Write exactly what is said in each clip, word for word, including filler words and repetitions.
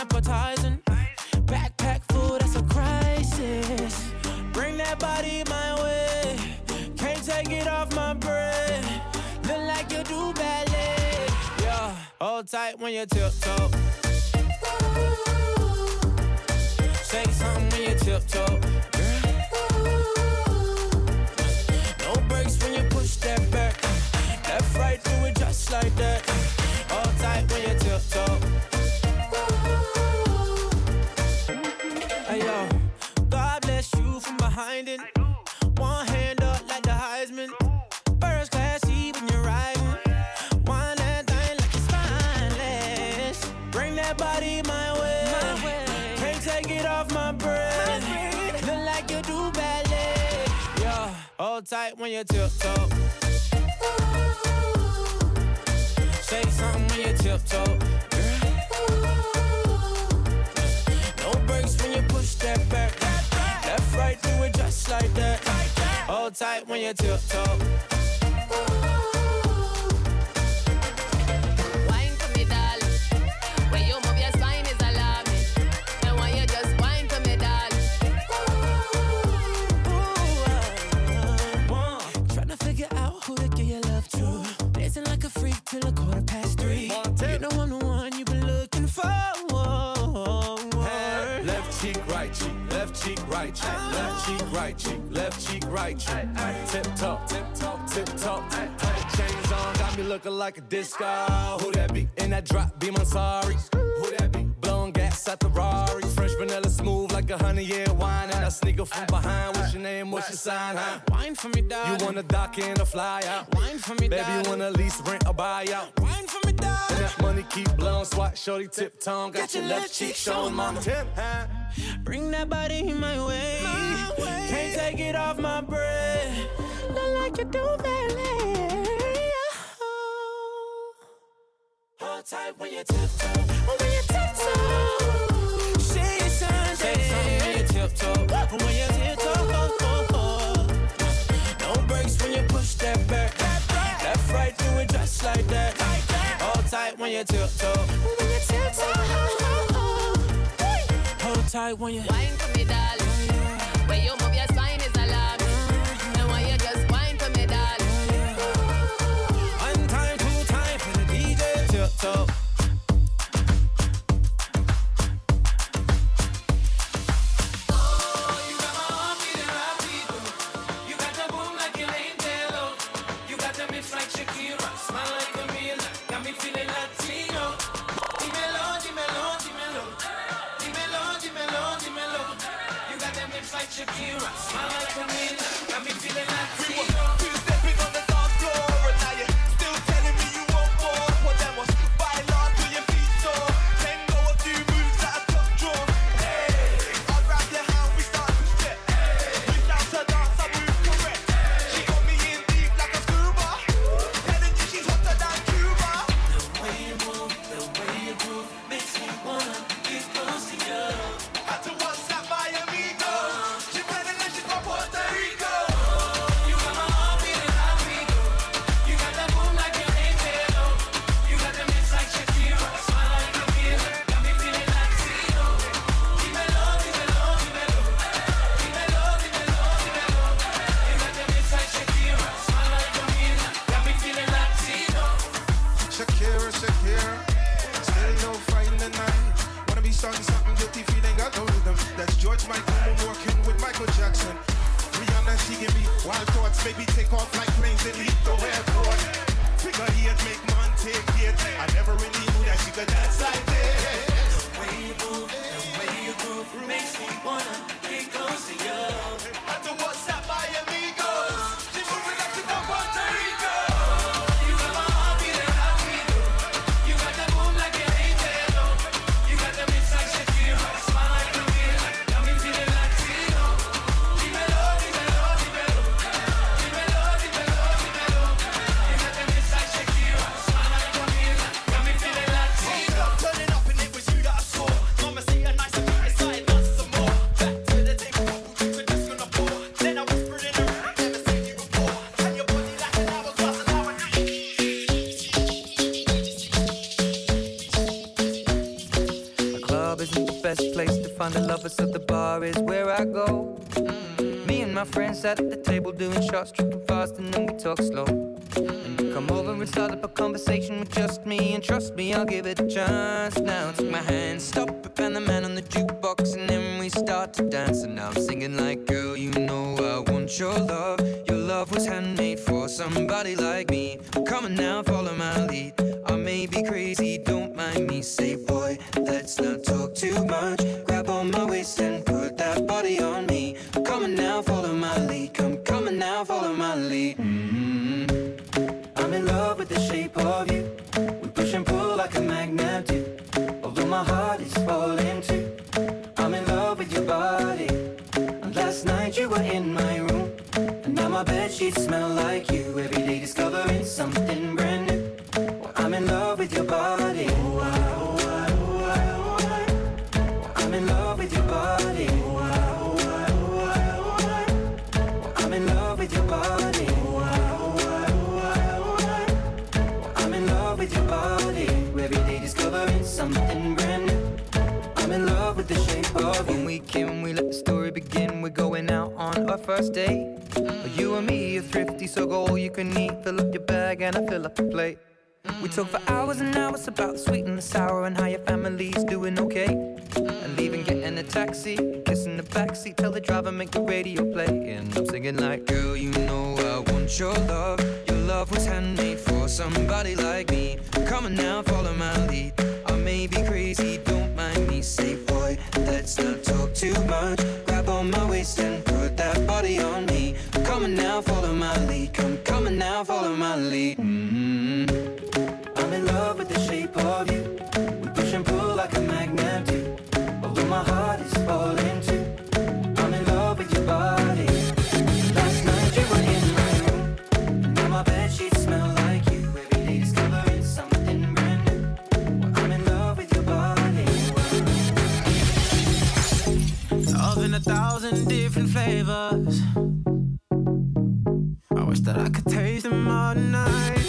appetizing. Backpack full, that's a crisis. Bring that body my way. Can't take it off my bread. Look like you do ballet. Yeah, hold tight when you tiptoe. Say something when you tiptoe. No brakes when you push that back. Left, right, do it just like that. Hold tight when you tiptoe. Hey yo, God bless you from behind it. One hand up like the Heisman. First class seat when you're riding. One that thing like it's spineless. Bring that body my way. Can't take it off my breath. Look like you do ballet. Yeah, hold tight when you tiptoe. Say something when you tiptoe. No brakes when you push that back. Left, right, do it just like that. Hold tight when you tiptoe. Wine for me, darling. When you move your spine is alarming. And when you just wine for me, darling. Tryna figure out who to give your love to. Dancing like a freak till a quarter past three. You know I'm the one you've been looking for. Left cheek, right cheek, left cheek, right cheek, left cheek, right cheek, left cheek, right cheek. Tip top, tip top, tip top. Hundred chains on, got me looking like a disco. Who that be? In that drop, be my sorry. Who that be? Blowing gas at the Rari. Fresh vanilla smooth like a honey year wine. And I sneaker from behind. What's your name? What's your sign? Huh? Wine for me, darling. You wanna dock in or fly out? Wine for me, baby, darling. you wanna lease, rent, or buy out? Wine for me, darling. And that money keep blowing, swat, shorty, tip tongue. Got, got your left cheek showing, mama. Tip, huh? Bring that body my way. my way. Can't take it off my breath. Not like you do ballet. Hold tight when you tiptoe. When you tiptoe. Say something. Say something when you tiptoe. When you tiptoe. No brakes when you push that back. Left, right, do it just like that. Hold tight when you tiptoe. When you tiptoe. Hold tight when you wine for me, darling. When you move your spine is alarming. And when you just wine for me, darling. One time, two time for the D J. Tiptoe. Shakira, smile like Camila, got me feeling like Latino. Two stepping on the dance floor, and now you're still telling me you want more. What that was, baila to your feet sore. Then go a few moves at a top draw. Hey, I'll grab your hand, we start to step. We start to dance, I move correct. She got me in deep like a scuba. Telling you she's hotter than Cuba. The way you move, the way you groove, makes me wanna get close to you. Had to WhatsApp my amigo. Puerto Rico. You got my heart beating like Rico. You got that boom like your angel. You got them hips like Shakira. Smile like Camila, got me feeling like Tino. Dímelo, dímelo, dímelo. Dímelo, dímelo, dímelo. You got them hips like Shakira. Smile like Camila, got me feeling like Tino. Shakira, Shakira. Still no fight in the night. Wanna be starting something guilty, feeling got no rhythm. That's George Michael working with Michael Jackson. Rihanna, she give me wild thoughts. Maybe take off like planes and leave the airport. Figure eight, make man take it. I never really knew that she could dance like this. The way you move, the way you groove, makes me wanna get close to you. Had to WhatsApp my amigos. She moving like to the Puerto Rico. You got my heart beating like Rico. You got that boom like your angel. You got them hips like Shakira. Smile like Camila, got me feeling like Tino. Dímelo, dímelo, dímelo. Dímelo, dímelo, find the lovers at the bar is where I go. Me and my friends sat at the table doing shots, tripping fast, and then we talk slow. And you come over and start up a conversation with just me, and trust me, I'll give it a chance. Now take my hand, stop it, and the man on the jukebox, and then we start to dance. And now I'm singing like, girl, you know I want your love. Your love was handmade for somebody like me. Come on now, follow my lead. I may be crazy, don't mind me. Say, boy, let's not talk too much. Grab on my waist and put that body on me. Come on now, follow my lead. Come, come on now, follow my lead. Mm-hmm. I'm in love with the shape of you. We push and pull like a magnet do. Although my heart is falling too. I'm in love with your body. And last night you were in my room. And now my bedsheets smell like you. Every day discovering something brand new. Well, I'm in love with your body. Oh, I, oh, I, oh, I, oh, I. Well, I'm in love with your body. Oh, I, oh, I, oh, I, oh, I. Well, I'm in love with your body. Oh, I, oh, I, oh, I, oh, I. Well, I'm in love with your body. Every day discovering something brand new. I'm in love with the shape of you. When we came, we let the story begin. We're going out on our first date. Mm. You and me are thrifty, so go all you can eat. Fill up your bag and I fill up the plate. Mm. We talk for hours and hours about the sweet and the sour and how your family's doing okay. Mm. And leaving, getting a taxi, kissing the backseat, tell the driver make the radio play. And I'm singing like, girl, you know I want your love. Your love was handmade for somebody like me. Come on now, follow my lead. I may be crazy, don't mind me. Say, boy, let's not talk too much. Grab on my waist and put that body on me. Come on now, follow my lead. Come, come on now, follow my lead. Mm-hmm. I'm in love with the shape of you. We push and pull like a magnet do. Although my heart is falling too. I'm in love with your body. Last night you were in my room. And now my bedsheets smell like you. Every day discovering something brand new. Well, I'm in love with your body. Love in a thousand different flavors. I wish that I could taste them all night.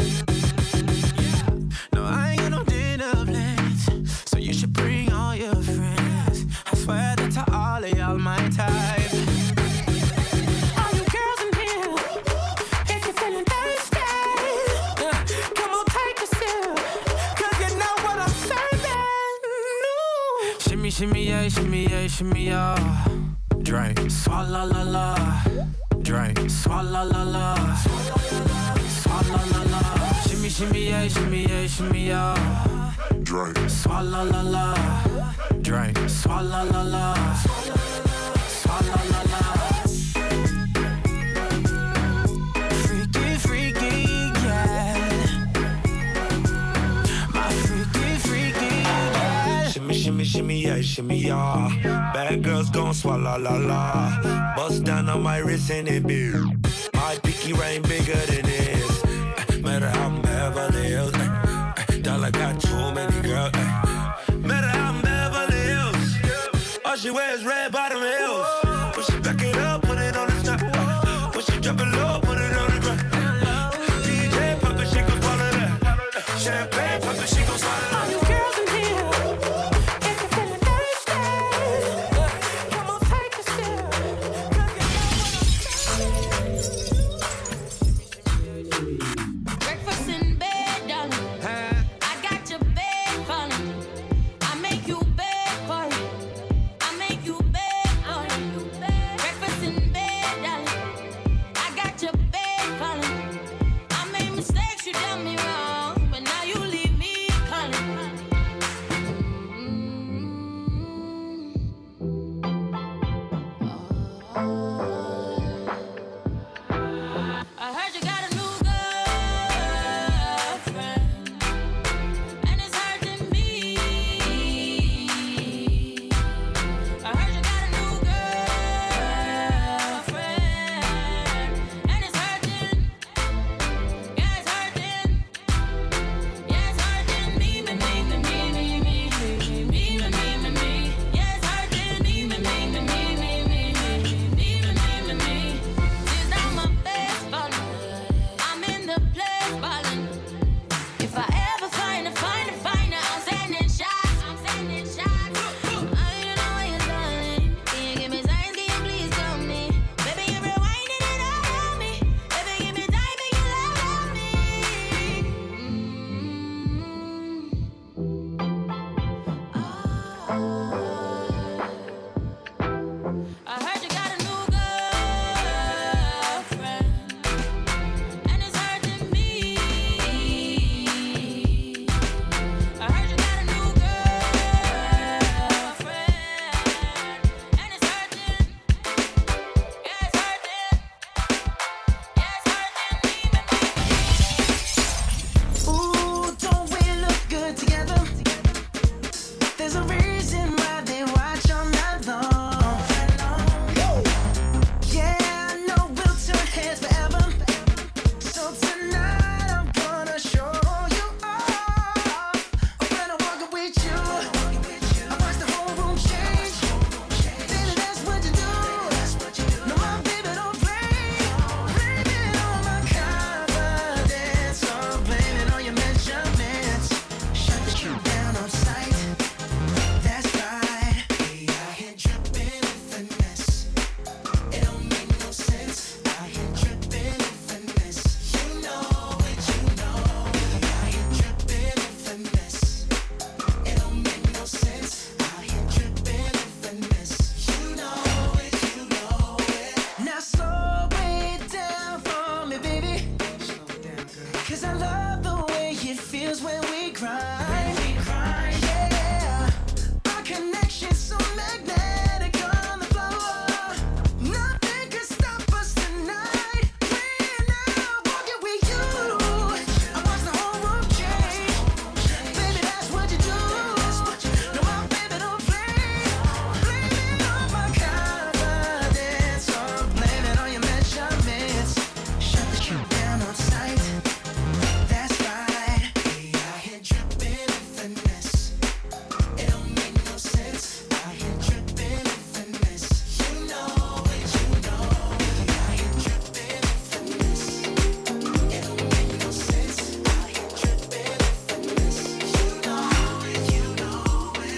No, I ain't got no dinner plans, so you should bring all your friends. I swear that to all of y'all my type. All you girls in here, if you're feeling thirsty, uh, come on, take a sip, 'cause you know what I'm serving. No. Shimmy, shimmy, yeah, shimmy, yeah, shimmy, yeah. Drink, swalla la la. Drink, swalla la la. Swalla la la. Shimmy, shimmy, yeah, shimmy, yeah, shimmy, yeah. Drink, swalla la la. Drink, swalla la la. Swalla la la. Freaky, freaky, yeah. My freaky, freaky, yeah. Shimmy, shimmy, shimmy, yeah, shimmy, yeah. Bad girls gon' swallow la la. Bust down on my wrist and it big. My pinky ring bigger than this. Matter how I'm Beverly Hills. Dollar got too many girls. Matter how I'm Beverly Hills. All she wears red bottom heels. When she back it up, put it on the top. When she drop it low, put it on the ground. D J pop it, she gon' swallow that. Champagne pop it, she gon' swallow that. All you girls in here, if you're feeling thirsty, come on, take a sip. Breakfast in bed, darling. I got your bed falling. I make you bed for you. I make you bed for you. feels when we grind. When we grind, yeah. Our connection's so magnetic on the floor. Nothing can stop us tonight. We're now walking with you. I watch the whole room change. Baby, that's what you do. No, my baby don't play. Blame it on my confidence, or blame it on your measurements. Shut the shit down on sight. That's right. We out here dripping in finesse. It don't make no sense. Out here dripping in finesse. You know it, you know. We out here dripping in finesse. It don't make no sense. Out here dripping in finesse. You know it, you know it.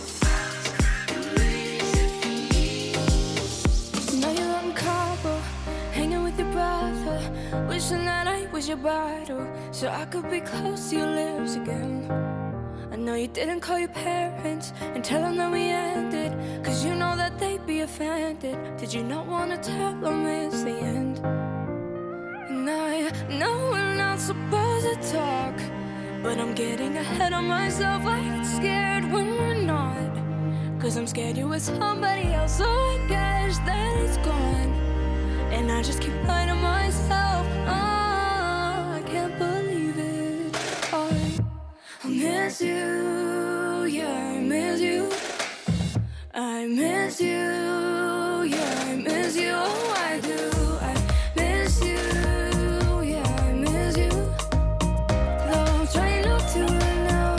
Know you're on Cabo, hanging with your brother. Wishing that I was your bottle, so I could be close to your lips again. I know you didn't call your parents and tell them that we ended, cause you know that they'd be offended. Did you not wanna tell them it's the end? And I know we're not supposed to talk, but I'm getting ahead of myself. I get scared when we're not, cause I'm scared you're with somebody else. So I guess that it's gone, and I just keep lying to myself. Oh, I can't believe it. I, I miss you, yeah, I miss you. I miss you, yeah, I miss you. Oh, I do. I miss you, yeah, I miss you. Though I'm trying not to right now.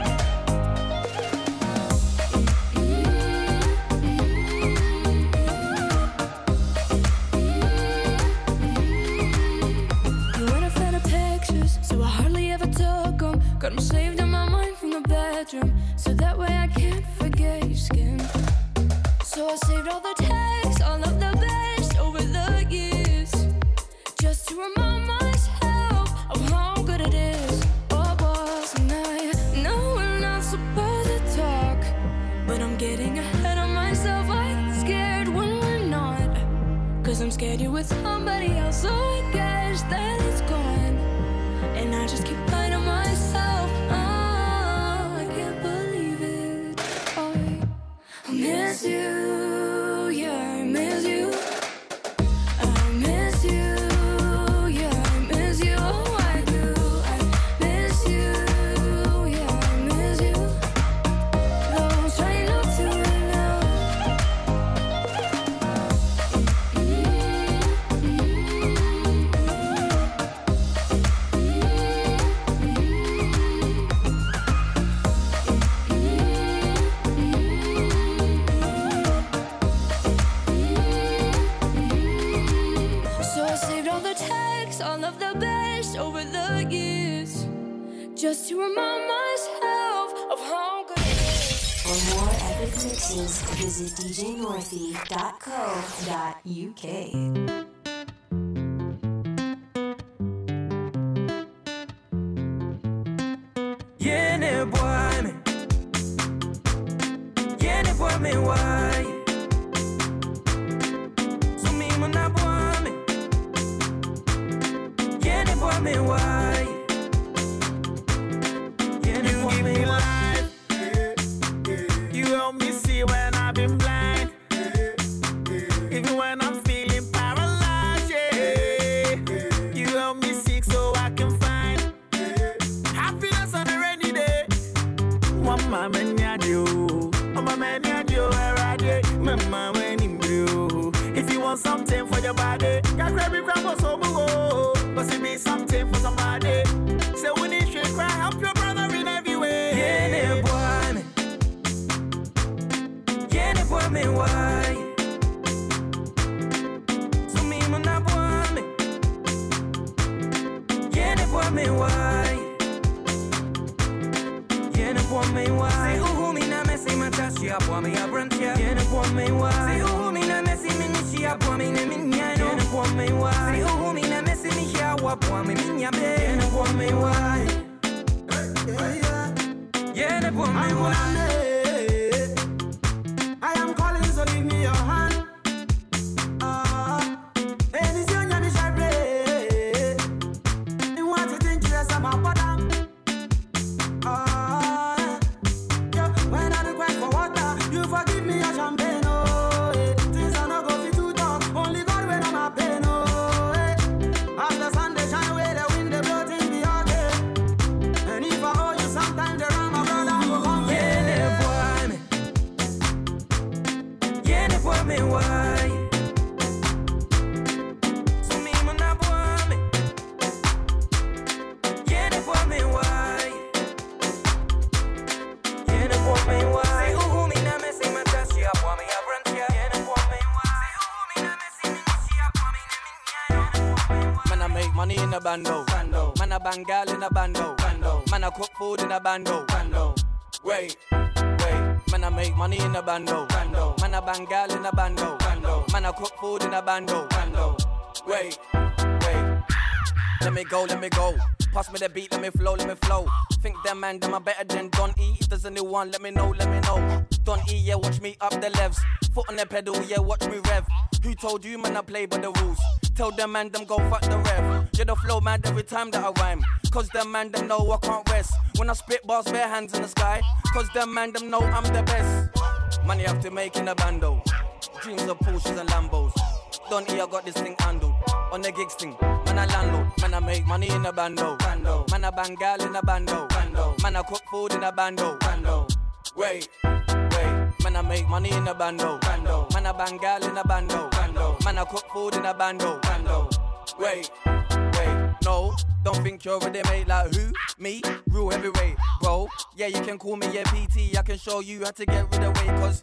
You weren't a fan of pictures, so I hardly ever took them. Got them saved in my mind from the bedroom, so that way I can't forget your skin. So I saved all the texts, all of the best over the years, just to remind myself of how good it is. Oh, boss, and I know we're not supposed to talk, but I'm getting ahead of myself. I get scared when we're not, cause I'm scared you're with somebody else. So I guess that it's gone, and I just keep lying to myself. Oh, I can't believe it. Oh, I miss you, yeah, I miss you. I miss you, yeah, I miss you. Oh, I do. I miss you, yeah, I miss you. Though I'm trying not to right now. So I saved all the texts, all of the best over the years, just to remind myself of how good it is. For more epic mixes, visit d j northy dot co dot u k. Yene boy me, yene boy me why? So me mona boy me, yene boy me why? Yene boy me why? You help me see when I've been blind, even when I'm feeling paralyzed. Yeah. You help me seek so I can find happiness on a rainy day. One man yadio, one man yadio, where I did, mama when in blue. If you want something for your body, can grab it, grab us over. But it be something for somebody. So when you should cry, help your brother in every way. Yene boy me, yene boy me why? So me mona boy me, yene boy me why? Yene boy me why? Say who me na me say my tashi up boy me a brunch ya. Yene boy me why? Say who me na me say me ni she up boy me ne me nya no. Yene boy me why? Say who me na me say me here up boy me me nya be. Yene boy me why? Yene boy me why? I am calling, so give me your hand. Ah, and it's young and it's shy. You want to think you're some up, but I'm bando. Bando. Man a bang gal in a bando. Bando. Man a cook food in a bando. Bando. Wait, wait. Man a make money in a bando. Bando. Man a bang gal in a bando. Bando. Man a cook food in a bando. Bando. Wait, wait. Let me go, let me go. Pass me the beat, let me flow, let me flow. Think them man, them are better than Don E. If there's anyone, let me know, let me know. Don E, yeah, watch me up the levs. Foot on the pedal, yeah, watch me rev. Who told you, man, I play by the rules? Tell them man, them go fuck the rev. Yeah, the flow, man, every time that I rhyme. Cause them man, them know I can't rest. When I spit bars, bare hands in the sky. Cause them man, them know I'm the best. Money have to make in a bando. Dreams of Porsches and Lambos. Don E, I got this thing handled. On the gigs thing, man a landlord. Man I make money in a bando. Bando. Man a bang gal in a bando. Bando. Man a cook food in a bando. Bando. Wait, wait. Man I make money in a bando. Bando. Man a bang gal in a bando. Bando. Man a cook food in a bando. Bando. Wait, wait. No, don't think you're already made like who? Me? Real heavyweight, bro. Yeah, you can call me a P T. I can show you how to get rid of weight. Cause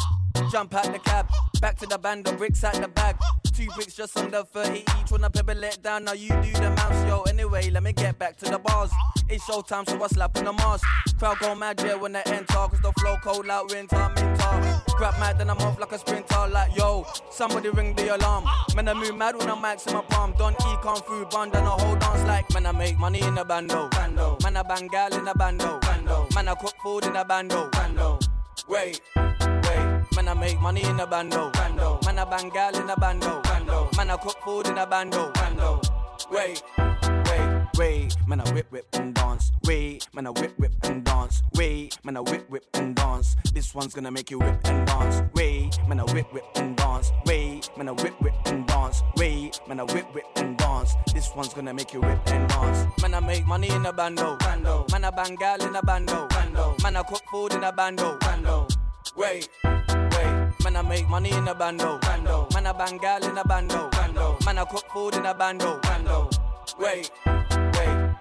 jump out the cab, back to the band, the bricks out the bag. Two bricks just under thirty each. When I pebble let down, now you do the mouse, yo. Anyway, let me get back to the bars. It's showtime, so I slap on the mask. Crowd go mad, yeah, when they enter. Cause the flow cold like winter, minter. Grab mad, then I'm off like a sprinter. Like, yo, somebody ring the alarm. Man, I move mad when I'm max in my palm. Don't E come through, band and a whole dance like. Man, I make money in a bando. Bando. Man, I bang gal in a bando. Bando. Man, I cook food in a bando. Bando. Wait, wait. Man, I make money in a bando. Bando. Man, I bang gal in a bando. Bando. Man, I cook food in a bando. Bando. Wait, wait, wait. Man, I whip, whip and dance. Wait, man, I whip, whip and dance. Wait, man, I whip, whip and dance. This one's gonna make you whip and dance. Wait, man, I whip, whip and dance. Wait, man, I whip, whip and dance. Wait, man, I whip, whip and dance. This one's gonna make you whip and dance. Man, I make money in a bando. Bando. Man, I bang gal in a bando. Bando. Man, I cook food in a bando. Bando. Wait, wait. Man, I make money in a bando. Bando. Man, I bang gal in a bando. Bando. Man, I cook food in a bando. Bando. Wait, wait.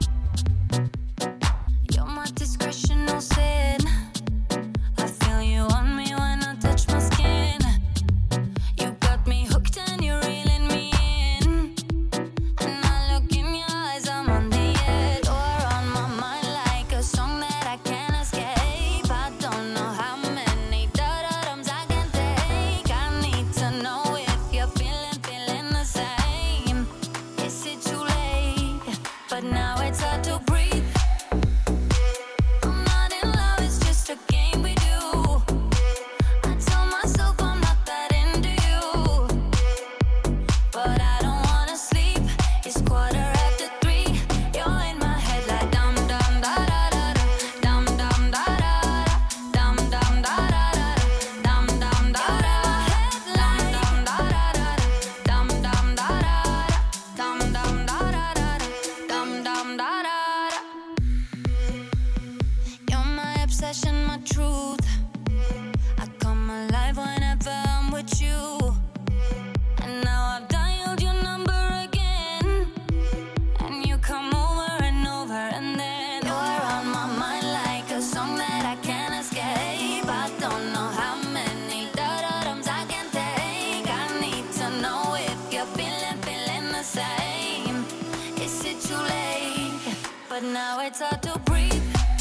You're my discretion, no sin. I feel you on me when I touch my skin. You got me hooked and you're reeling me in. And I look in your eyes, I'm on the edge. You're on my mind like a song that I can't escape. I don't know how many da-da-dums I can take. I need to know if you're feeling, feeling the same. Is it too late? But now it's hard to breathe. I'm not in love, it's just a game we do. I tell myself I'm not that into you, but I don't wanna sleep. It's quarter after three. You're in my head like dum dum da da da da, dum dum da da da, dum dum da da da, dum dum da da da, dum dum da da da, dum dum da da da, dum dum da da da, dum dum da da da. You're my obsession, my truth. I come alive whenever I'm with you. And now I've dialed your number again. And you come over and over, and then you're on my mind like a song that I can't escape. I don't know how many da-da-dums I can take. I need to know if you're feeling, feeling the same. Is it too late? But now it's hard to breathe.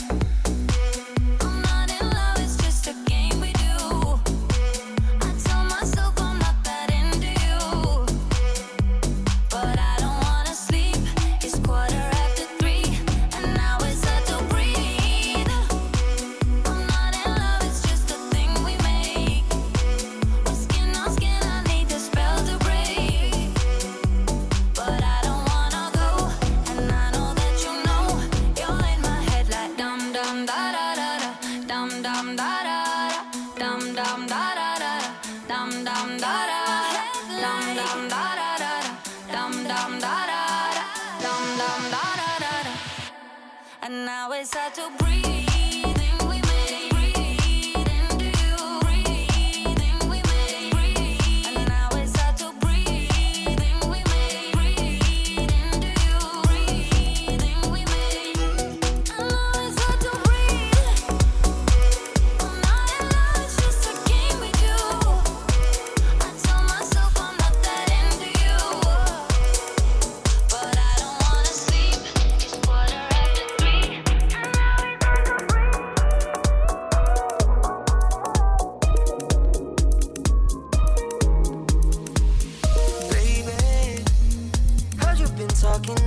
I'm not in love, it's just a game we do. I tell myself I'm not that into you, but I don't wanna sleep. It's quarter after three, and now it's hard to breathe. I'm not in love, it's just a thing we make. We're skin on skin, I need the spell to break. But I don't wanna go, and I know that you know. You're in my head like dum dum da da da da, dum dum da da da, dum dum da da da, dum dum da da da, dum dum da da da, dum dum da da da, dum dum da da da. And now it's hard to breathe. We make breathe into you. Breathing we make breathe. And now it's hard to breathe. We make breathe into you. Breathing we make. And now it's hard to breathe. I'm not in love, it's just a game we do. I tell myself I'm not that into you, but I don't wanna sleep.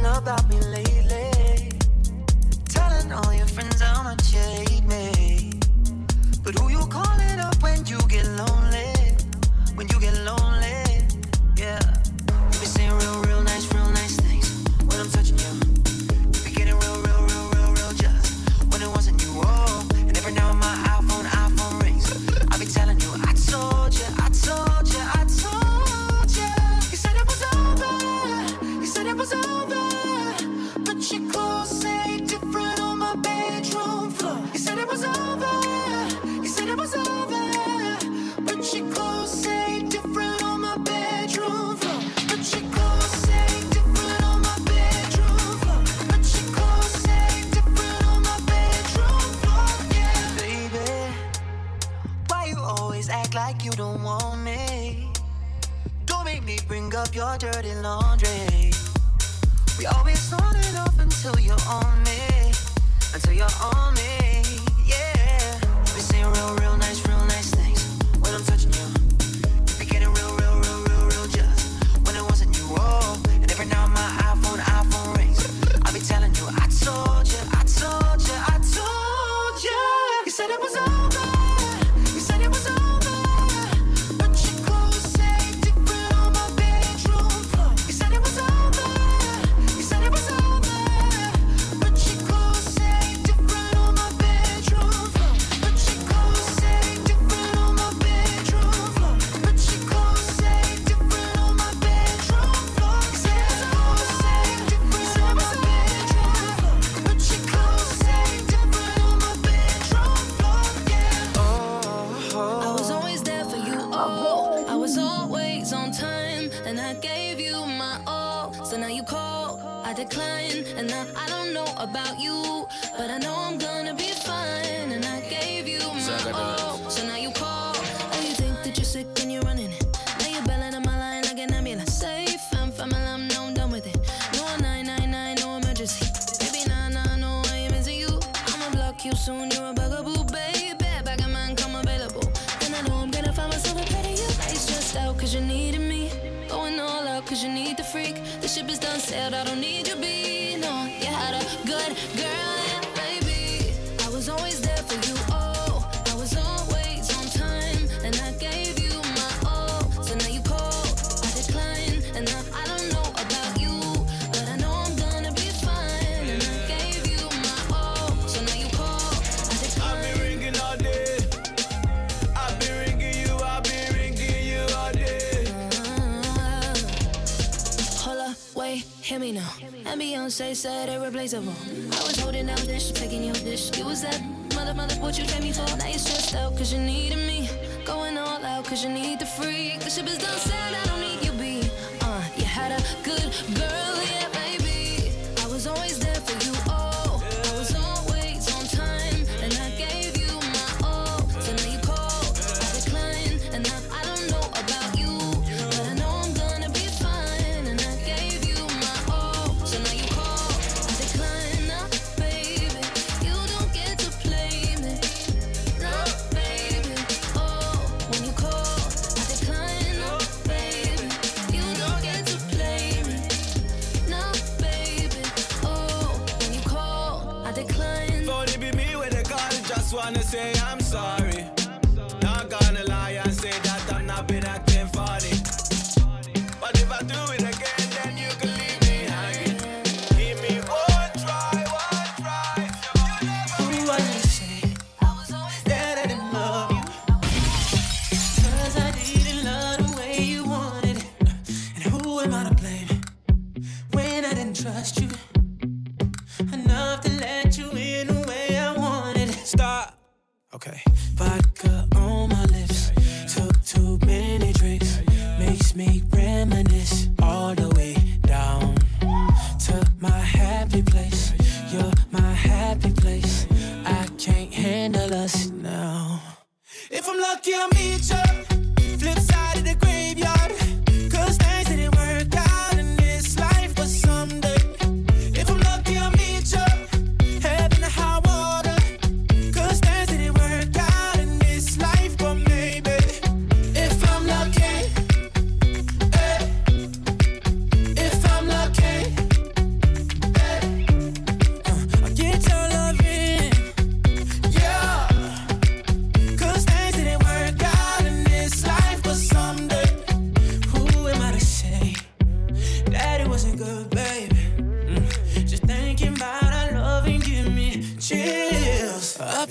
talking about me lately, telling all your friends how much you hate me. But who you calling up when you get lonely? When you get lonely, yeah. You be saying real, real nice, real nice things when I'm touching you. You be getting real, real, real, real, real jealous when it wasn't you. Oh, and every now and my iPhone, iPhone rings. I be telling you, I told you, I told you, I told you. You said it was over, you said it was over, but your clothes say different on my bedroom floor. You said it was over, you said it was over, but your clothes say different on my bedroom floor. But your clothes say different on my bedroom floor. But your clothes say different on my bedroom floor. Yeah, baby, why you always act like you don't want me? Don't make me bring up your dirty laundry. We always on and off until you're on me, until you're on me, yeah. We saying real, real nice, real nice things when I'm touching you. You be getting real, real, real, real, real jealous when it wasn't you. Oh, and every now and my iPhone, iPhone rings. I be telling you, I told you, I told you, I told you. You said it was over, you said it was over, but your clothes say different on my bedroom floor. You said it was over, you said it was over, but your clothes say different on my bedroom floor. But your clothes say different on my bedroom floor. But your clothes say different on my bedroom floor. You said it was over, different on my bedroom floor. But your clothes say different on my bedroom floor. Yeah. I was always there for you, oh. I was always on time, and I gave you my all. So now you call, I decline, and now I don't know about you, but I know I'm gonna be fine. And I gave you my all. So now you call, oh, you think that you're sick and you're running it. Now you're bailing on my line like an ambulance. Safe, I'm family, I'm no, I'm done with it. No nine nine nine, no emergency. Baby, nah, nah, no, I ain't missing you. I'ma block you soon, you're a bugaboo, baby. Back of mine come available. And I know I'm gonna find myself a better you. I stressed out cause you needed me. Going all out cause you need the freak. The ship is done sailed, I don't need you be. No, you had a good girl, yeah, baby. I was always there for you, oh. I was always on time, and I gave you my all. So now you call, I decline, and now I don't know about you, but I know I'm gonna be fine. And I gave you my all. So now you call, I decline. I've been ringing all day. I've been ringing you, I've been ringing you all day. Hold up, wait, hear me now. And Beyonce said irreplaceable. I was holding down dish, taking your dish. You was that mother, mother, what you trained me for. Now you're stressed out cause you needed me. Going all out cause you need the freak. The ship is done sailed, I don't need you be. Uh, you had a good girl, yeah, baby. I was always there for you, oh. I was always on time, and I gave you my all. So now you call, I decline, and now I don't know about you, but I know I'm gonna be fine. And I gave you my all. So now you call, I decline, now, baby. You don't get to play me, now, baby. Oh, when you call, I decline, now, baby. You don't get to play me, now, baby. Oh, when you call, I decline. Thought it be me when they call, just wanna say I'm sorry. Not gonna lie and say that I'm not been acting funny. But if I do it again, then you can leave me hanging. Give me one try, one try. Who are you say that I didn't love you? Cause I didn't love the way you wanted it. And who am I to blame when I didn't trust you enough to let you in the way I wanted it? Stop. Okay. Vodka on my lips. Took too many drinks. Makes me reminisce all the way down to my happy place. You're my happy place. I can't handle us now. If I'm lucky, I'll meet you flip side of the graveyard. Cause things didn't work out in this life, but someday. If I'm lucky, I'll meet you heaven or high water. Cause things didn't work out in this life, but maybe. If I'm lucky, eh. If I'm lucky,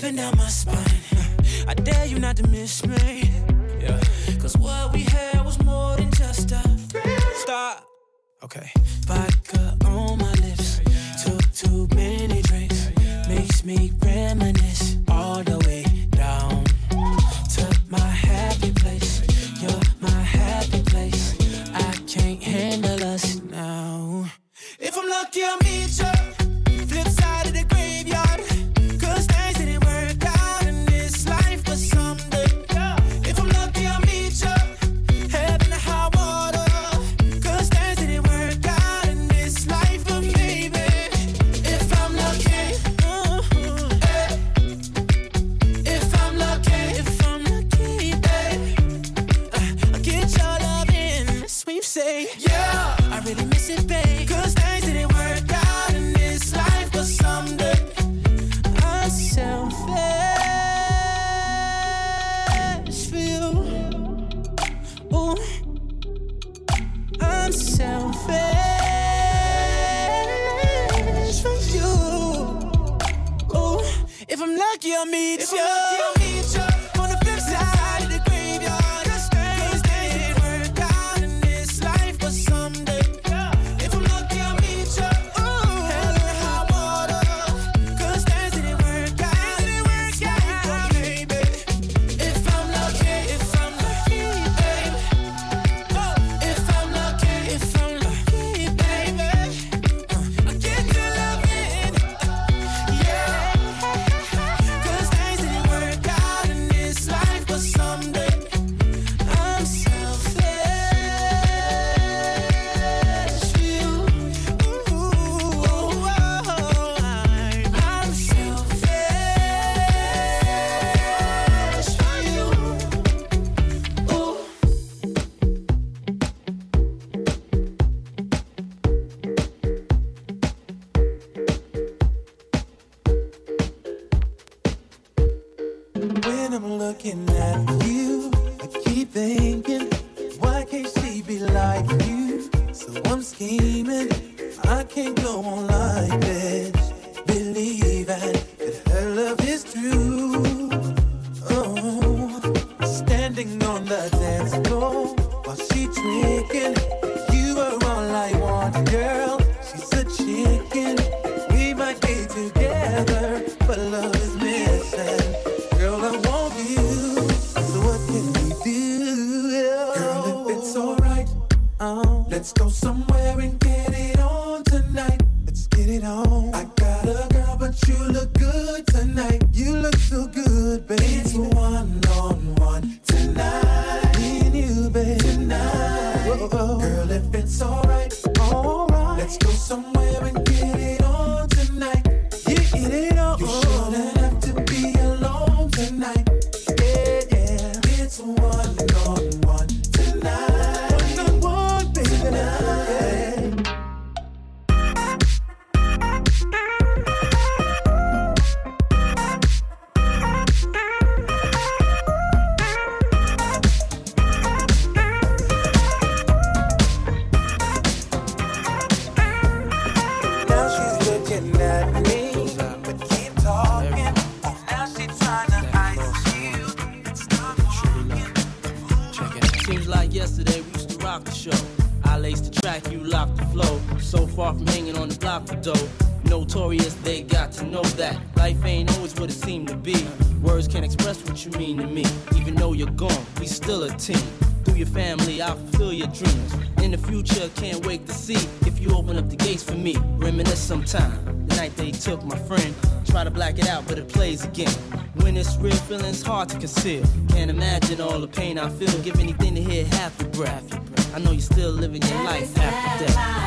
and down my spine. I dare you not to miss me. Yeah. Cause what we had was more than just a stop. Okay. Vodka on my lips. Took too many drinks. Makes me reminisce all the way down to my happy place. You're my happy place. I can't handle us now. If I'm lucky, I'll meet you. Flip side of the graveyard. Cause things didn't work out in this life, but someday. If I'm lucky, I'll meet you. Heaven or high water. Cause things didn't work out in this life, but maybe. If I'm lucky, uh, hey. If I'm lucky, if I'm lucky, hey. uh, I'll get your love in. That's what you say. Yeah, I really miss it, babe. Cause things didn't work out in this life, but someday I'm selfish for you. Ooh, I'm selfish for you. Ooh, if I'm lucky, I'll meet if you. I'm lucky, I'll meet you on the flip side of the graveyard. Cause things didn't work out in this life, but someday. If I'm lucky, I'll meet you. Ooh, hell or high water. Cause things didn't work out. Didn't work out, but maybe. If I'm lucky, if I'm lucky, babe. Oh, if I'm lucky, if I'm lucky, baby. Uh, I'll get your love in. Yeah. Cause things didn't work out in this life, but someday I'm selfish for you. Ooh, I'm selfish for you. Ooh. When I'm looking at you, I keep thinking, why can't she be like you? So I'm scheming, I can't go on like this. Believing that her love is true. Oh, standing on the dance floor while she drinking. You are all I want, girl. She's a chicken. We might be together, but love is missing. Girl, I want you. So what can we do? Girl, if it's alright, oh, let's go somewhere and get it on tonight. Let's get it on. I got a girl, but you look good tonight. You look so good, baby. It's one on one tonight. Me and you, baby. Tonight. Whoa, whoa. Girl, if it's alright, alright. Let's go somewhere and get it on tonight. Get it on. You shouldn't have to be alone tonight. Yeah, yeah. It's one on one tonight. One on one, baby. Tonight. Yeah. Now she's looking at me, but keep talking. Now she's trying to ice you. Stop walking. Seems like yesterday we used to rock the show. I laced the track, you locked the flow. So far from hanging on the block for dough. Notorious, they got to know that life ain't always what it seemed to be. Words can't express what you mean to me. Even though you're gone, we still a team. Through your family, I'll fulfill your dreams. In the future, can't wait to see if you open up the gates for me. Reminisce sometime. The night they took my friend. Try to black it out, but it plays again. When it's real, feeling's hard to conceal. Can't imagine all the pain I feel. Give anything to hear half your breath. I know you're still living your life after death.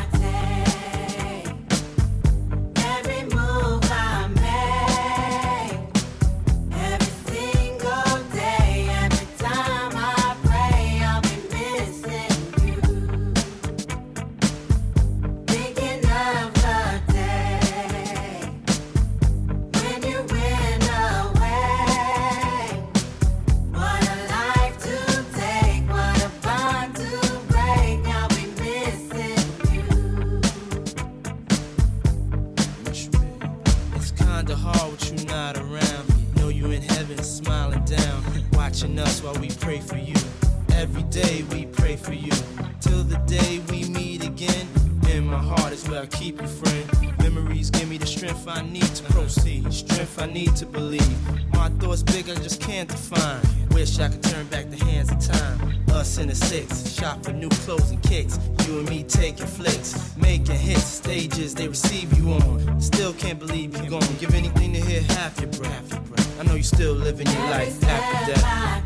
in heaven smiling down, watching us while we pray for you. Every day we pray for you, till the day we meet again. In my heart is where I keep you, friend. Memories give me the strength I need to proceed, strength I need to believe. My thoughts big, I just can't define. Wish I could turn back the hands of time. Us in the six, shop for new clothes and kicks. You and me taking flicks, making hits, stages they receive you on. Still can't believe you're gone. Give anything to hear half your breath. I know you still living your life after death.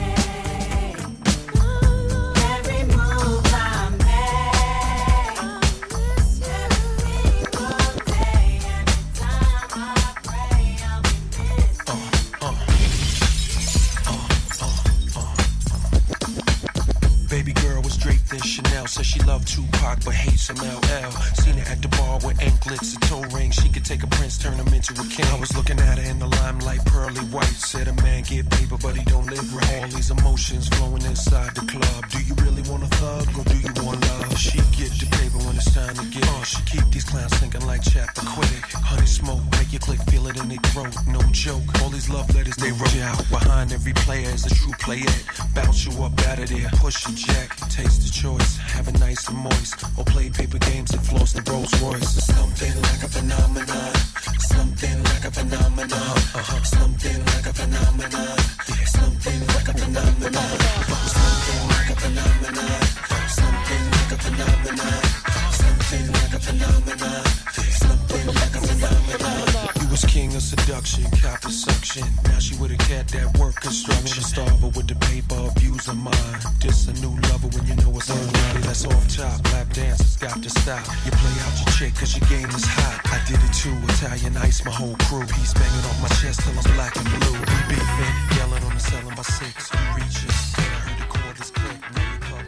Chanel says she loved Tupac but hates M L L. Seen her at the bar with anklets and toe rings. She could take a prince, turn him into a king. I was looking at her in the limelight, pearly white. Said a man get paper but he don't live right. All these emotions flowing inside the club. Do you really want a thug or do you want love? She get the paper when it's time to get it. She keep these clowns thinking like Chappaquiddick. Honey smoke, make your click, feel it in their throat. No joke, all these love letters they wrote out. Behind every player is a true playette. Bounce you up out of there, push your jack, taste the choice. Have it nice and moist, or play paper games and floss the Rolls Royce. Something like a phenomenon, something like a phenomenon, uh-huh. Something like a phenomenon, yeah. Something like a phenomenon, something like a phenomenon, something like a phenomenon, something like a phenomenon, something like a phenomenon. You was king of seduction, cop of suction. Now she with a cat that work construction. Starve her with the paper, abuse her mind. Just a new lover when you know it's unready. That's off top, lap dancers got to stop. You play out your chick cause your game is hot. I did it too, Italian ice, my whole crew. He's banging off my chest till I'm black and blue. We beefing, yelling on the ceiling by six. You reach it, I heard the cordless click. Now you club.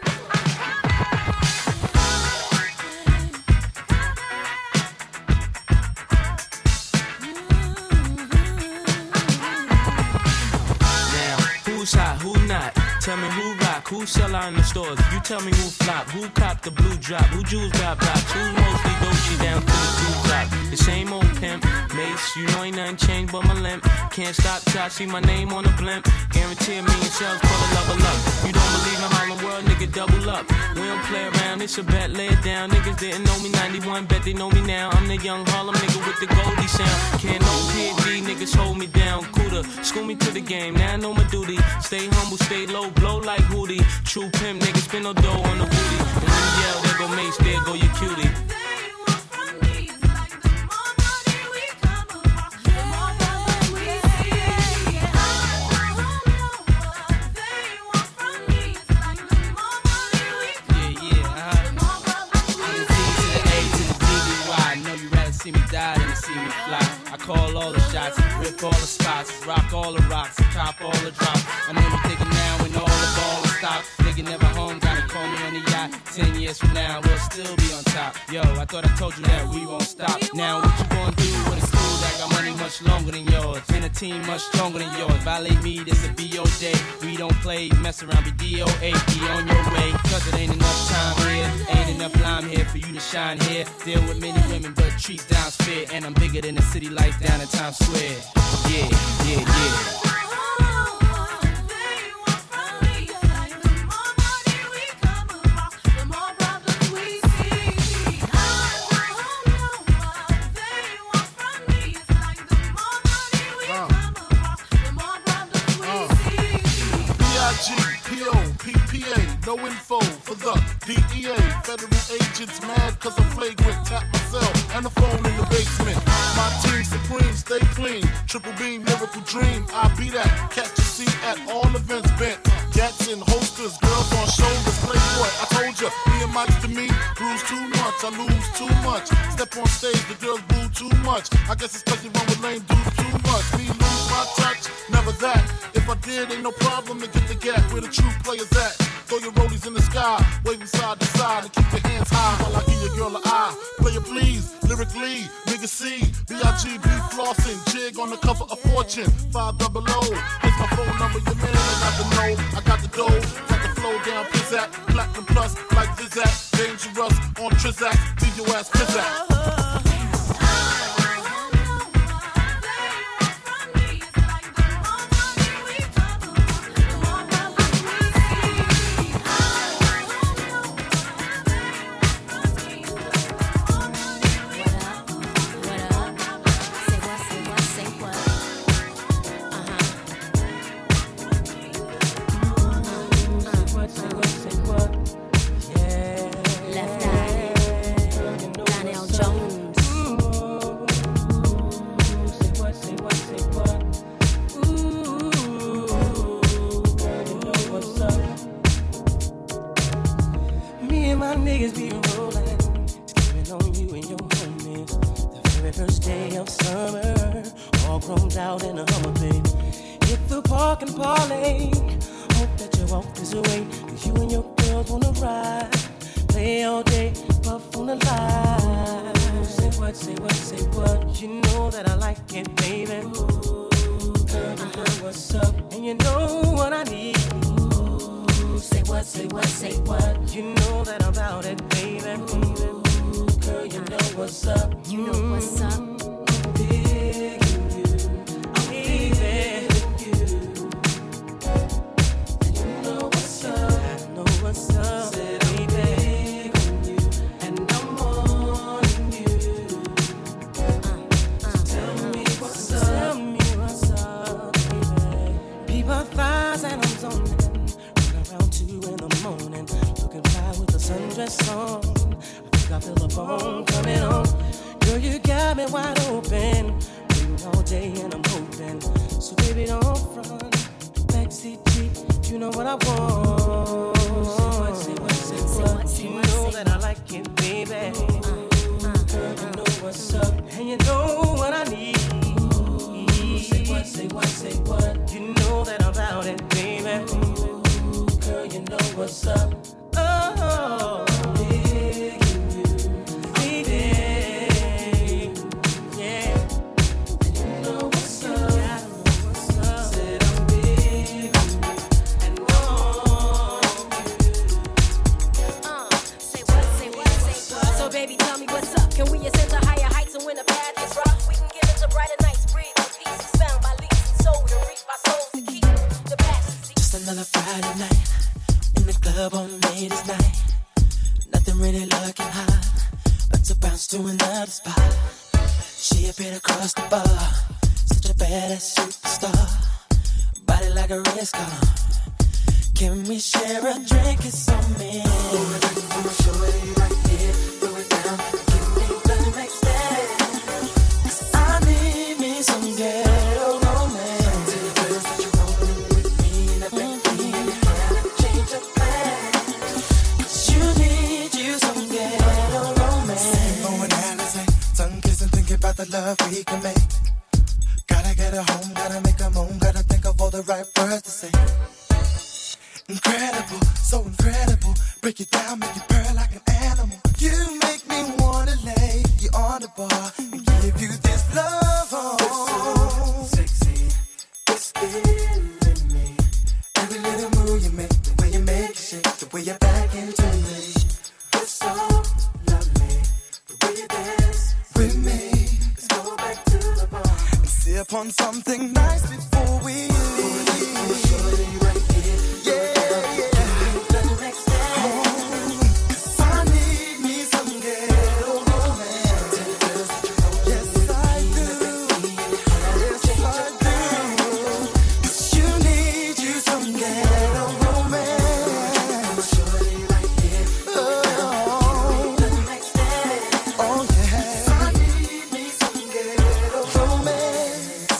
Who's hot, who not? Tell me who rock, who sell out in the stores. You tell me who flop, who cop the blue drop, who jewels got blocks, who's mostly Gucci down to the blue drop. The same old pimp, Mace, you know ain't nothing changed but my limp. Can't stop till I see my name on the blimp. Guarantee a million shells, call it level up. You don't believe in Harlem World, nigga, double up. We don't play around, it's a bet, lay it down. Niggas didn't know me ninety-one, bet they know me now. I'm the young Harlem nigga with the Goldie sound. Can't no P and D, niggas hold me down. Cooler, school me to the game, now I know my duty. Stay humble, stay low, blow like Hootie. True pimp, niggas spin no dough on the booty. And when you yell, there go Mace, there go your cutie. See me die than to see me fly. I call all the shots, rip all the spots, rock all the rocks, cop all the drops. I know you thinking now when all the ball is stopped. Nigga never home, gotta call me on the yacht. Ten years from now, we'll still be on top. Yo, I thought I told you that we won't stop. Now what you gonna do with a school that got money much longer than yours? And a team much stronger than yours. Violate me, this a B O day. We don't play, mess around, be D O A. Be on your way, cause it ain't enough time here. Ain't enough lime here for you to shine here. Deal with many women, but treat down's fair. And I'm bigger than the city lights down in Times Square. Yeah, yeah, yeah. No info for the D E A. Federal agents mad cause I'm flagrant. Tap myself and the phone in the basement. My team supreme, stay clean. Triple beam, miracle dream. I be that. Catch a seat at all events bent. Gats in holsters, girls on shoulders. Playboy, I told ya, me and Mike's to me. Bruise too much, I lose too much. Step on stage, the girls boo too much. I guess it's cause you run with lame dudes too much. Me lose my touch, never that. If I did, ain't no problem to get the gap where the true players at. Throw your rollies in the sky, waving side to side, and keep your hands high while I give your girl an eye. Play it please, lyrically, nigga C, B I G B flossing, jig on the cover of Fortune, five double O. Here's my phone number, your man, I got the know, I got the dough, got the flow down, pizzat, platinum plus, like Zizak, dangerous on Trizak, leave your ass pizzat. very first day of summer, all grown out in a Hummer, baby. Hit the park and parlay. Hope that you walk this way, cause you and your girls wanna ride. Play all day, puff on the line. Say what, say what, say what. You know that I like it, baby. Ooh, girl, you know what's up, and you know what I need. Ooh, say what, say what, say what. You know that I'm about it, baby. Ooh, girl, you know what's up. You know what's up. Sundress on, I think I feel the bone coming on. Girl, you got me wide open, waiting all day and I'm hoping. So baby, don't run, backseat Jeep, you know what I want. Say what, say what, say what, say what. You know that I like it, baby. Uh, uh, Girl, you know what's up, and you know what I need. Say what, say what, say what. You know that I'm about it, baby. Girl, you know what's up. Oh, big you, big, yeah. And you know what's up, I know what's up. Said I'm big and on you. Uh, say what, say what, say what. So baby, tell me what's up. Can we ascend to higher heights and when the path is rough, we can get into brighter nights, breathe with peace, sound by leaps and soul to reach our souls to keep the passion. Just another Friday night. In the club on the latest night, nothing really looking hot, but to bounce to another spot. She appeared across the bar, such a badass superstar, body like a race car. Can we share a drink? It's on me. Pour it right on my shorty right here, throw it down, give me the next day. 'Cause I need me some ghetto romance. Tell the girls that you're rolling with me in a Bentley. About the love we can make. Gotta get her home, gotta make her moan, gotta think of all the right words to say. Incredible, so incredible. Break it down, make you purr like an animal. You make me wanna lay you on the bar and give you this love. Oh, so sexy, it's killing me. Every little move you make, the way you make it shake, the way you back into me. It's so lovely, the way you dance with me. Sip on something nice before we leave. Yeah, yeah. Oh, 'cause I need me some ghetto romance. Yes, I do. Yes, I do. 'Cause you need you some ghetto romance. Oh, oh yeah. I need me some ghetto romance.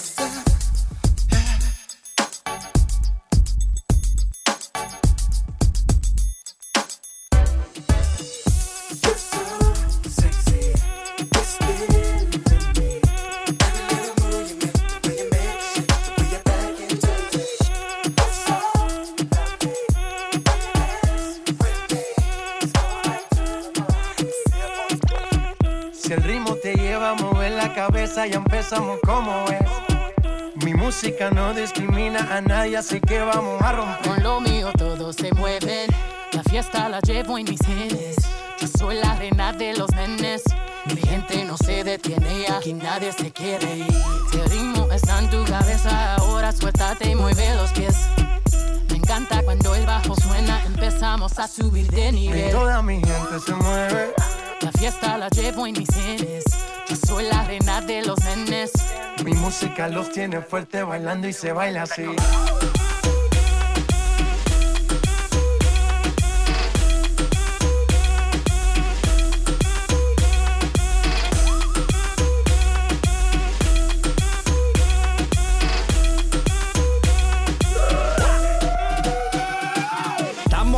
Si el ritmo te lleva a mover la cabeza, ya empezamos como es. Mi música no discrimina a nadie, así que vamos a romper. Con lo mío todos se mueven, la fiesta la llevo en mis genes. Yo soy la reina de los nenes, mi gente no se detiene, aquí nadie se quiere ir. Si el ritmo está en tu cabeza, ahora suéltate y mueve los pies. Me encanta cuando el bajo suena, empezamos a subir de nivel. Y toda mi gente se mueve. La fiesta la llevo en mis genes. Yo soy la reina de los nenes. Mi música los tiene fuerte bailando y se baila así.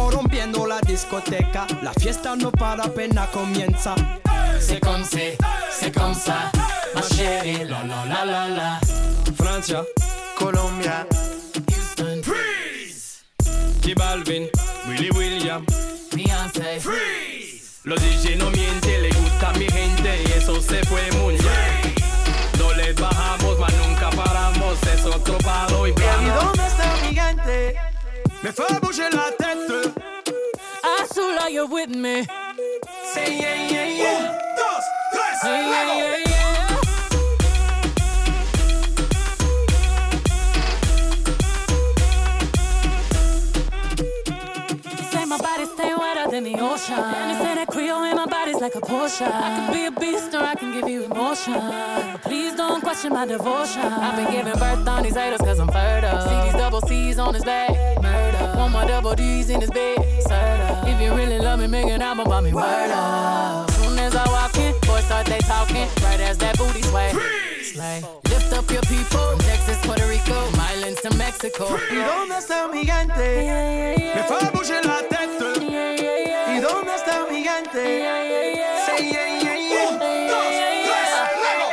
discoteca, la fiesta no para, apenas comienza. C'est comme c'est, c'est comme ça, ma chérie, la la la la la. Francia, Colombia, Houston, freeze. J Balvin, Willy William, Beyoncé, freeze. Los D J no mienten, le gusta a mi gente y eso se fue muy bien. No les bajamos, mas nunca paramos, es otro palo y ¿y plano. dónde está mi gente? Me fait bouger la tête. Azul, are you with me? Say yeah, yeah, yeah. Un, dos, tres, Hey, yeah, luego. yeah, yeah. Say my body stay wetter than the ocean. And they say that Creole in my body's like a Porsche. I can be a beast or I can give you emotion. But please don't question my devotion. I've been giving birth on these haters cause I'm fertile. See these double C's on his back, murder. One more double D's in his bed, serta. If you really love me, make an album about me, word up. Soon as I walk in, boys start they talking. Right as that booty sway. Slay. Lift up your people from Texas, Puerto Rico, Islands to Mexico. ¿Y dónde está mi gente? Me fait bouger la tête. ¿Y dónde está mi gente? Say yeah, yeah, yeah. Un, dos, tres, luego.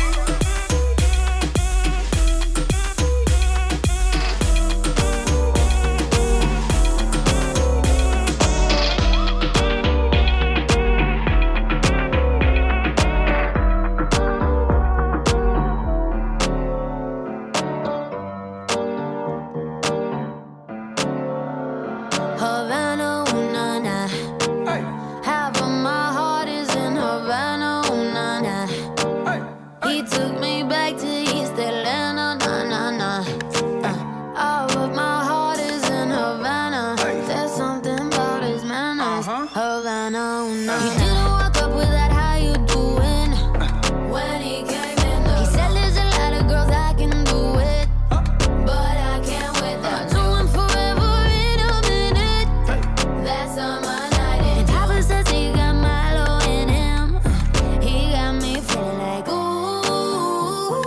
Havana, ooh, na, na. Half of my heart is in Havana, ooh, na, na. He took me back to East Atlanta, na, na, na. Uh, all of my heart is in Havana. There's something about his manners. Havana, ooh, na, na. He didn't walk up with that, how you doing? When he came in the He said there's a lot of girls I can do it, but I can't with that. Do him forever in a minute. That's on my night. And Papa says he got Milo in him. He got me feeling like ooh.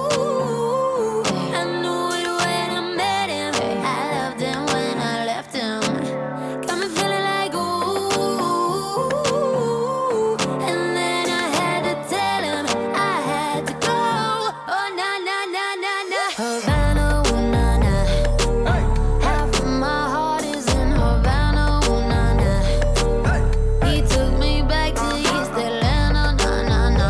I knew it when I met him. I loved him when I left him. Got me feeling like ooh. And then I had to tell him I had to go. Oh na na na na na. Havana, ooh na na. Half of my heart is in Havana, ooh na na. He took me back to East Atlanta, na na na.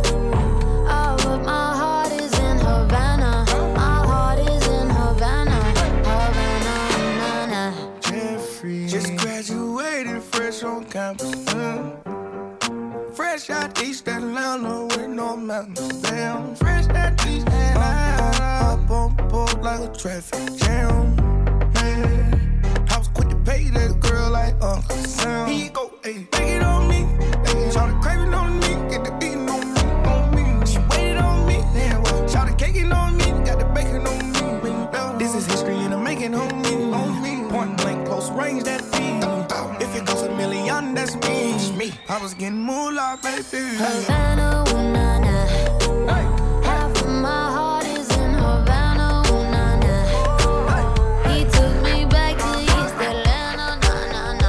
All of my heart is in Havana. My heart is in Havana, Havana, na na. Jeffrey just graduated fresh on campus. mm. Fresh out East Atlanta with no mountains. Damn, fresh out East Atlanta. Up on board like a traffic jam. Yeah. I was quick to pay that girl like Uncle Sam. Here you go, ayy, take it on me. Ayy, shout craving on me, get the beating on me, on me. She waited on me, yeah, well, shout caking on me, got the bacon on me. This is history and I'm making on me, on me. Point blank, close range, that feed. If it goes a million, that's me. me. I was getting moolah, baby. Havana, ooh na na. Half of my heart is in Havana, ooh na na. He took me back to East Atlanta, na na na.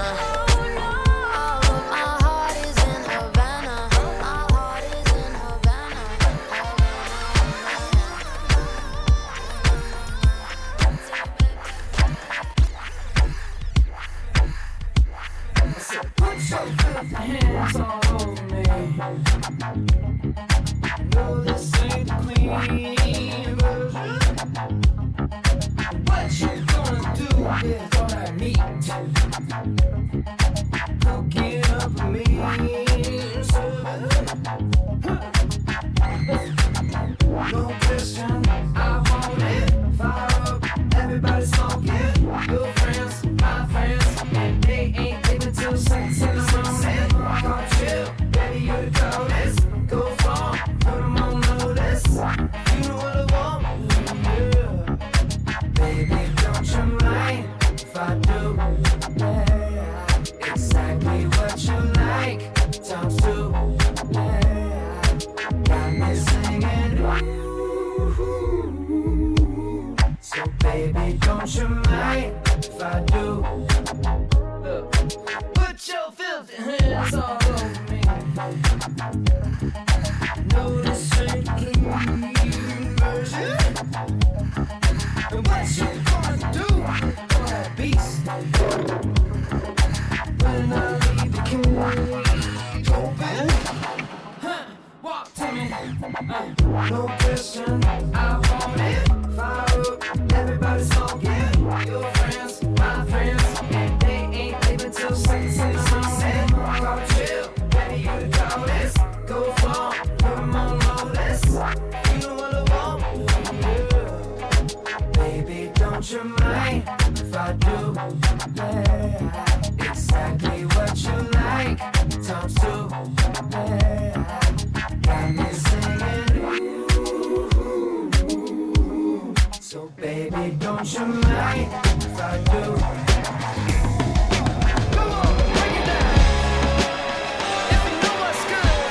All of my heart is in Havana. My heart is in Havana. Put your filthy hands all over me. No, this ain't the clean version. What you gonna do with all that meat? Cooking up a mean service. No question, I want it. Fire up, everybody smoking. Your friends, my friends, and they ain't living till six in the morning. Come chill, baby, you the coldest. Go far, put 'em on notice. You know what I want, yeah. Baby, don't you mind if I do? Yeah, exactly what you like. Don't do, yeah. Got me singing, ooh. So baby, don't you mind if I do? Look, put your filthy hands all over me. No, no question. I want it. Fire up, everybody smoking. Your friends, my friends, and they ain't leaving till six, six, six, six. Pop chill, ready you to call this. Go far, put them on lawless. You know what I want, yeah. Baby, don't you mind if I do? Yeah, exactly what you like. Times two, yeah. Got me singing, ooh. So baby, don't you mind if I do? Come on, break it down. If you know what's good.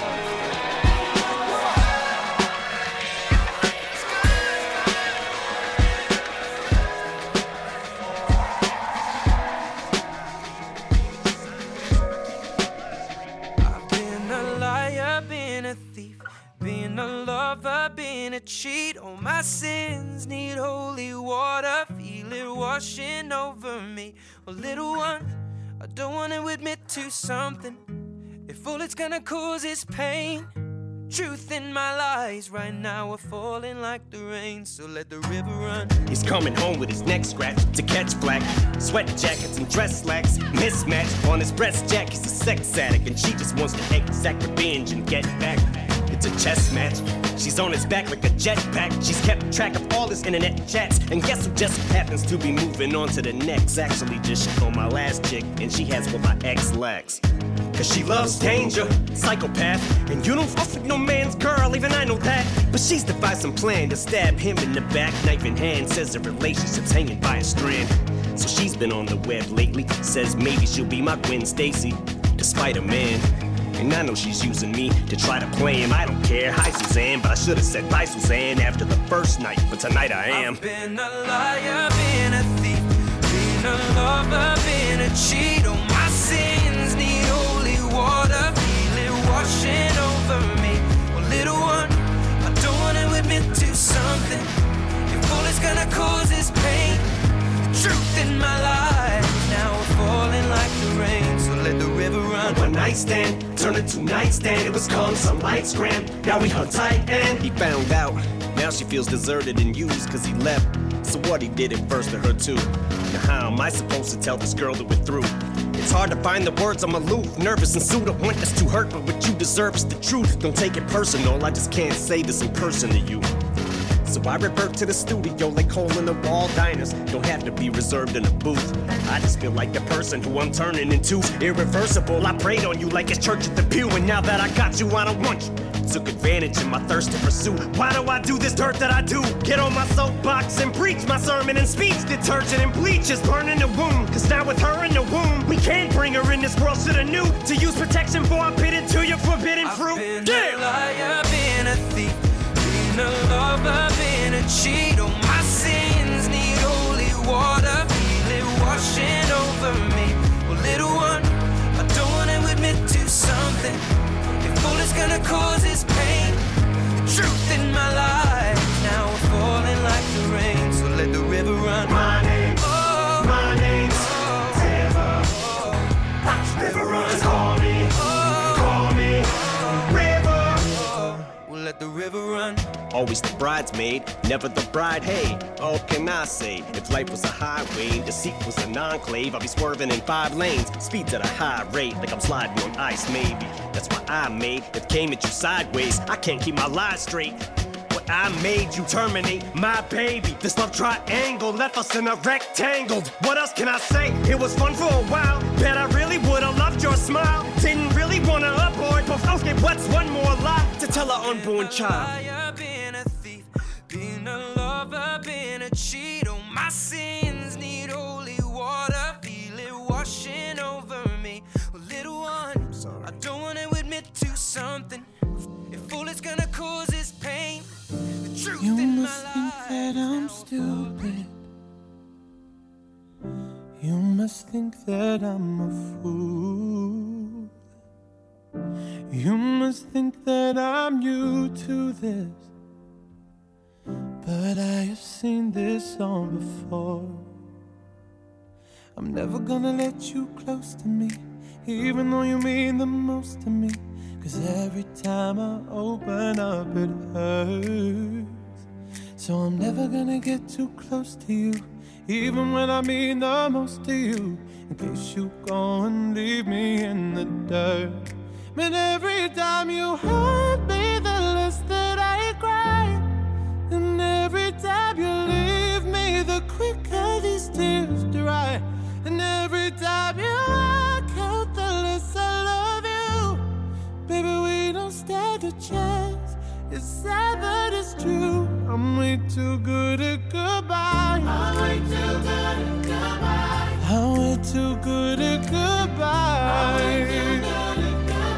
I've been a liar, been a thief, been a lover, been a cheat. All my sins need holy water, feel it washing over me. Well, little one, I don't want to admit to something. If all it's gonna cause is pain, truth in my lies right now are falling like the rain. So let the river run. He's coming home with his neck scratched to catch black. Sweat jackets and dress slacks mismatched on his breast jack. He's a sex addict and she just wants to exact revenge and get back. It's a chess match. She's on his back like a jetpack. She's kept track of all his internet chats. And guess who just happens to be moving on to the next? Actually just shit on my last chick, and she has what my ex lacks. Cause she loves danger, psychopath. And you don't fuck with no man's girl, even I know that. But she's devised some plan to stab him in the back, knife in hand. Says the relationship's hanging by a strand. So she's been on the web lately. Says maybe she'll be my Gwen Stacy, despite a man. And I know she's using me to try to play him. I don't care, hi Suzanne, but I should have said bye Suzanne after the first night. But tonight I am. I've been a liar, been a thief, been a lover, been a cheat. All my sins need holy water, feel it washing over me. Well, little one, I don't want to admit to something. If all it's gonna cause is pain, the truth in my life now we're falling like the rain. So let the river run. One night stand, turned into nightstand. It was calm, some lights gram. Now we hung tight and he found out. Now she feels deserted and used cause he left. So what, he did it first to her too. Now how am I supposed to tell this girl that we're through? It's hard to find the words, I'm aloof, nervous and sued. I want this to hurt, but what you deserve is the truth. Don't take it personal, I just can't say this in person to you. So I revert to the studio like hole in the wall diners. Don't have to be reserved in a booth. I just feel like the person who I'm turning into. Irreversible, I prayed on you like it's church at the pew. And now that I got you, I don't want you. Took advantage of my thirst to pursue. Why do I do this dirt that I do? Get on my soapbox and preach my sermon and speech. Detergent and bleach is burning the womb. Cause now with her in the womb, we can't bring her in this world. Shoulda knew to use protection before I bit into your forbidden fruit. I've been a liar, been a thief, been a lover, been a cheat. All my sins need holy water, feel it washing over me. Well, little one, I don't want to admit to something. If all it's gonna cause is pain, the truth in my life now we're falling like the rain. So let the river run. My name, oh, my name's oh, River. Oh, river runs, call me, oh, call me, oh, River. Oh, we'll let the river run. Always the bridesmaid, never the bride, hey. All can I say? If life was a highway, deceit was an enclave, I'd be swerving in five lanes, speeds at a high rate, like I'm sliding on ice, maybe. That's why I made, it came at you sideways, I can't keep my lies straight. What I made you terminate my baby. This love triangle left us in a rectangle. What else can I say? It was fun for a while, bet I really would've loved your smile. Didn't really wanna abort, but okay, what's one more lie to tell our unborn child? Been a thief, been a lover, been a cheat. All my sins need holy water, feel it washing over me. Well, little one, I don't want to admit to something. If all it's gonna cause is pain, the truth You in must my think life. that I'm stupid. You must think that I'm a fool. You must think that I'm new to this. But I have seen this all before. I'm never gonna let you close to me, even though you mean the most to me. Cause every time I open up it hurts. So I'm never gonna get too close to you, even when I mean the most to you, in case you go and leave me in the dirt. But every time you hurt me, the less that I cry. And every time you leave me, the quicker these tears dry. And every time you walk out, the less I love you. Baby, we don't stand a chance. It's sad, but it's true. I'm way too good at goodbye. I'm way too good at goodbye. I'm way too good at goodbye. I'm way too good at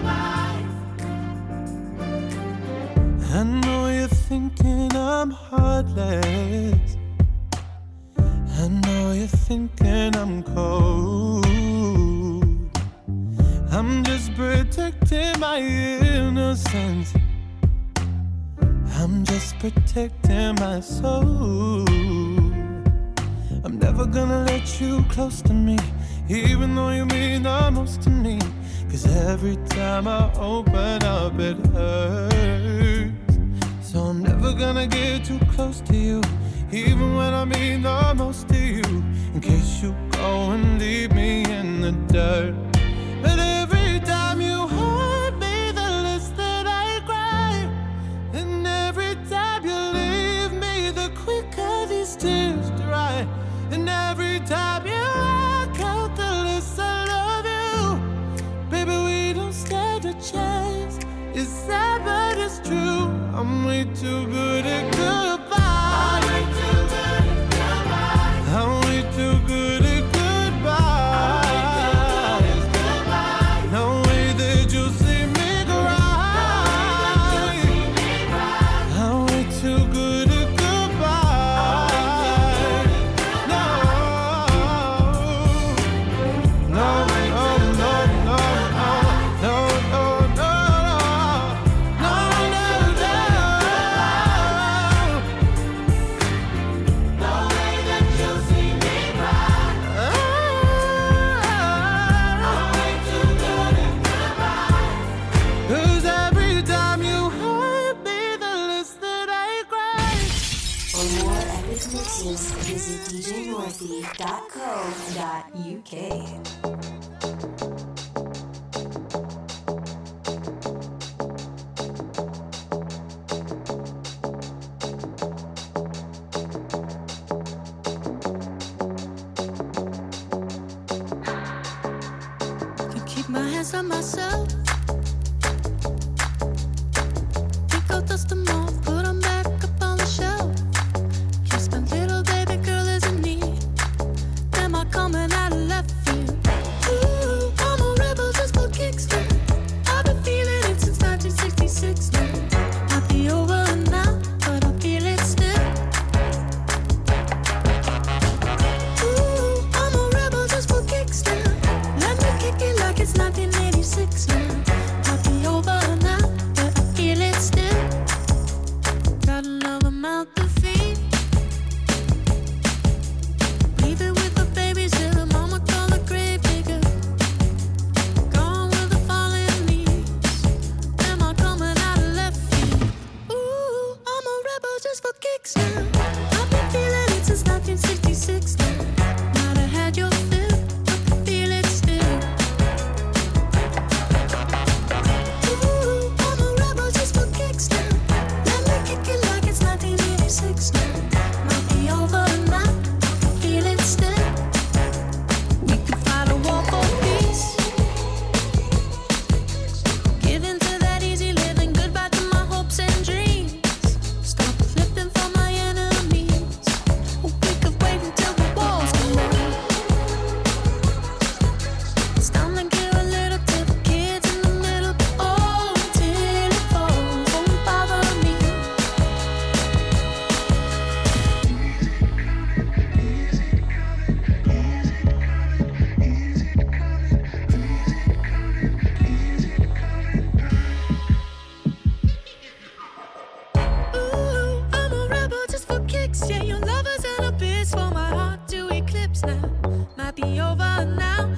goodbye. I know you're thinking I'm heartless. I know you're thinking I'm cold. I'm just protecting my innocence. I'm just protecting my soul. I'm never gonna let you close to me, even though you mean the most to me. Cause every time I open up it hurts. So I'm never gonna get too close to you, even when I mean the most to you, in case you go and leave me in the dirt. But every time you hurt me, the less that I cry. And every time you leave me, the quicker these tears dry. And every time you walk out, the less I love you. Baby, we don't stand a chance. It's sad, but it's true. I'm way too good at goodbye. I'm way too good at goodbye. I'm way too good at goodbye. No way that you'll see me cry. I'm way too good at goodbye. No, no, no, no, no, no, no, no, no, no, no, no way that you'll see me cry. I'm way too good at goodbye. 'Cause every time you hurt me, the less that I cry. For more epic mixes, visit D J Northy dot co dot U K. Can keep my hands on myself. Pick out, dust them off, put them back up on the shelf. Kiss my little baby girl is in need. Am I coming out of left field? Ooh, I'm a rebel just for kicks now. I've been feeling it since nineteen sixty-six now. Might be over now, but I feel it still. Ooh, I'm a rebel just for kicks now. Let me kick it like it's nineteen eighty-six now. Might be over now, but I feel it still. Got another mouth to feed. Leave it with the babies till the mama call the grave digger. Gone with the falling leaves. Am I coming out of left field? Ooh, I'm a rebel just for kicks now. I've been feeling it since nineteen sixty-six now. Might have had your fill, but I feel it still. Ooh, I'm a rebel just for kicks now. Let me kick it like it's nineteen eighty-six now. Might be over now, I feel it still. We could fight a war for peace. Give in to that easy living, goodbye to my hopes and dreams. Stop flipping for my enemies. We could wait until the walls come down. It's time to give a little to the kids in the middle. Oh, till it falls, won't bother me. Ooh, I'm a rebel just for kicks. Yeah, your love is an abyss for my heart to eclipse now. Might be over now,